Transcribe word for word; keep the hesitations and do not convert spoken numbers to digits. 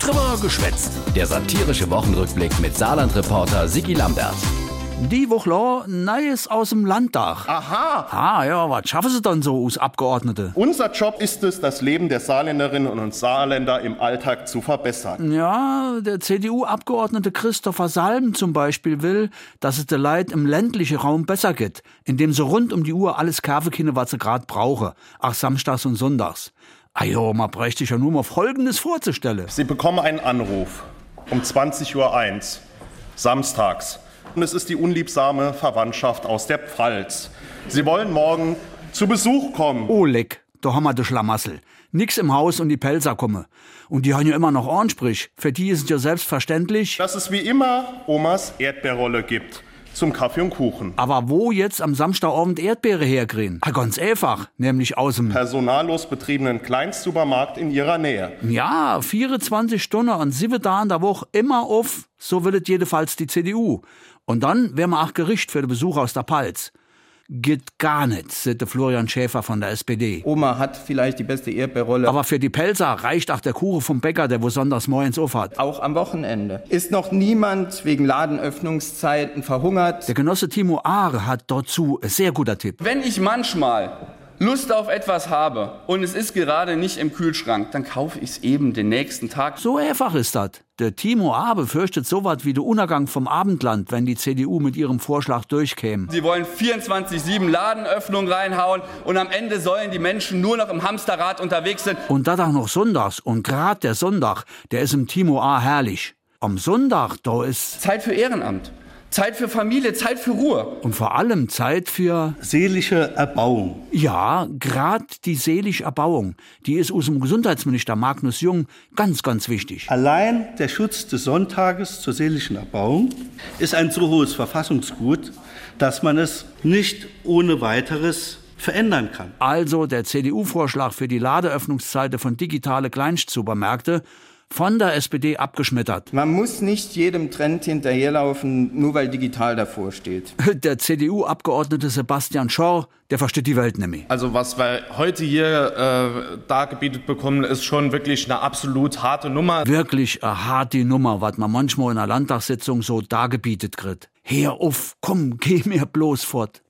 Drüber geschwätzt. Der satirische Wochenrückblick mit Saarland-Reporter Sigi Lambert. Die Woche Neues aus dem Landtag. Aha! Ah ja, was schaffen Sie dann so als Abgeordnete? Unser Job ist es, das Leben der Saarländerinnen und Saarländer im Alltag zu verbessern. Ja, der C D U-Abgeordnete Christopher Salm zum Beispiel will, dass es den Leuten im ländlichen Raum besser geht, indem sie rund um die Uhr alles kaufen können, was sie gerade brauchen, auch samstags und sonntags. Ah jo, man bräuchte sich ja nur mal Folgendes vorzustellen. Sie bekommen einen Anruf um zwanzig Uhr eins, samstags. Und es ist die unliebsame Verwandtschaft aus der Pfalz. Sie wollen morgen zu Besuch kommen. Oh leck, da haben wir den Schlamassel. Nix im Haus und die Pelzer kommen. Und die haben ja immer noch Ohrsprich. Für die ist es ja selbstverständlich, Dass es wie immer Omas Erdbeerrolle gibt. Zum Kaffee und Kuchen. aber wo jetzt am Samstagabend Erdbeere herkriegen? Ah, ganz einfach, nämlich aus dem... Personallos betriebenen Kleinstsupermarkt in ihrer Nähe. Ja, vierundzwanzig Stunden und sieben Tage in der Woche immer auf, so will es jedenfalls die C D U. Und dann wären wir auch Gericht für den Besuch aus der Palz. Geht gar nicht, sagte Florian Schäfer von der S P D. Oma hat vielleicht die beste Erdbeerrolle. Aber für die Pelzer reicht auch der Kuchen vom Bäcker, der wo sonntags morgens auf hat. Auch am Wochenende. Ist noch niemand wegen Ladenöffnungszeiten verhungert? Der Genosse Timo Aare hat dazu ein sehr guter Tipp. Wenn ich manchmal Lust auf etwas habe und es ist gerade nicht im Kühlschrank, dann kaufe ich es eben den nächsten Tag. So einfach ist das. Der Timo Aare befürchtet so was wie der Untergang vom Abendland, wenn die C D U mit ihrem Vorschlag durchkäme. Sie wollen vierundzwanzig sieben Ladenöffnungen reinhauen und am Ende sollen die Menschen nur noch im Hamsterrad unterwegs sein. Und das auch noch sonntags. Und gerade der Sonntag, der ist im Timo Aare herrlich. Am Sonntag, da ist... Zeit für Ehrenamt, Zeit für Familie, Zeit für Ruhe. Und vor allem Zeit für... Seelische Erbauung. Ja, gerade die seelische Erbauung, die ist aus dem Gesundheitsminister Magnus Jung ganz, ganz wichtig. Allein der Schutz des Sonntages zur seelischen Erbauung ist ein so hohes Verfassungsgut, dass man es nicht ohne weiteres verändern kann. Also der C D U-Vorschlag für die Ladeöffnungszeiten von digitale Kleinstsupermärkte von der S P D abgeschmettert. Man muss nicht jedem Trend hinterherlaufen, nur weil digital davor steht. Der C D U-Abgeordnete Sebastian Schorr, der versteht die Welt nämlich. Also was wir heute hier äh, dargebietet bekommen, ist schon wirklich eine absolut harte Nummer. Wirklich eine harte Nummer, was man manchmal in einer Landtagssitzung so dargebietet kriegt. Hör auf, komm, geh mir bloß fort.